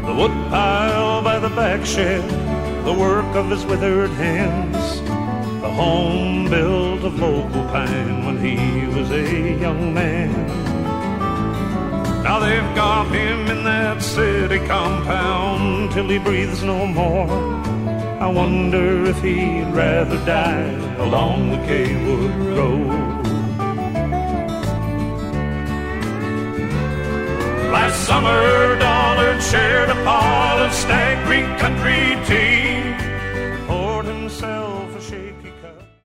The woodpile by the back shed, the work of his withered hands, the home built of local pine when he was a young man. Now they've got him in that city compound till he breathes no more. I wonder if he'd rather die along the Kaywood Road. Last summer, Dollard shared a pot of Stag Creek country tea, poured himself a shaky